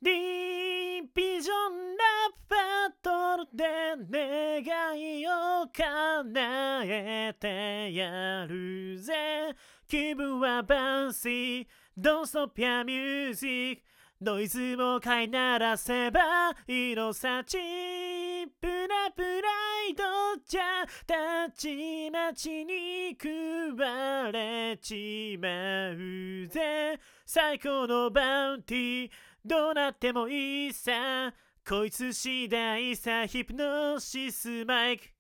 ディービジョンラバトルで願いを叶えてやるぜ。気分はバウンシー Don't stop your music ノイズを飼いならせばいいのさ。チープなプライドじゃたちまちに食われちまうぜ。最高のバウンティーどうなってもいいさ。こいつ次第さ。ヒプノシスマイク